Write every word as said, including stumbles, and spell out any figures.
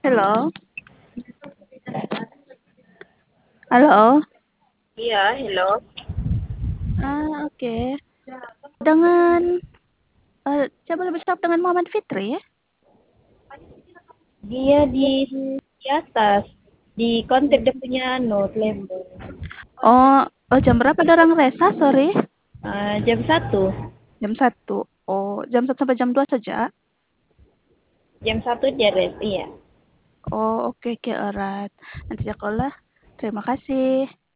Hello? Halo? Iya, hello. Ah, oke. Dengan, eee, coba lebih cakap dengan Muhammad Fitri ya? Dia di di atas, di kontak dia punya anu, telepon. Oh oh jam berapa dorang resa, sorry? Uh, jam satu. Jam satu. Oh, jam satu sampai jam dua saja? Jam satu dia rest, iya. Oh, oke oke, alright. Nanti sekolah. Terima kasih.